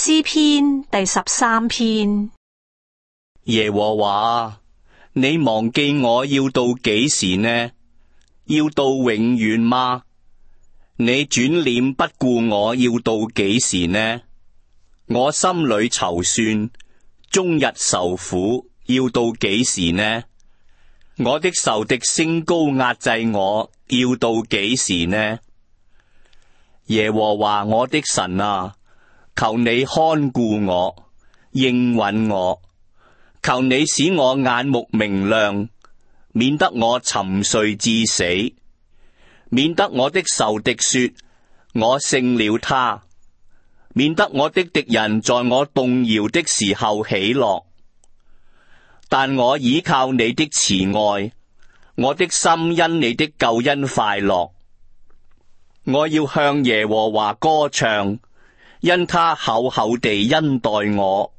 詩篇第13篇。 耶和華，你忘記我要到幾時呢？要到永遠嗎？你轉臉不顧我要到幾時呢？我心裏籌算，終日受苦，要到幾時呢？我的仇敵升高壓制我，要到幾時呢？耶和華我的神啊，求你看顧我，應允我，求你使我眼目明亮，免得我沉睡至死，免得我的仇敵說我勝了他，免得我的敵人在我動搖的時候喜樂。但我倚靠你的慈愛，我的心因你的救恩快樂。我要向耶和華歌唱，因他厚厚地恩待我。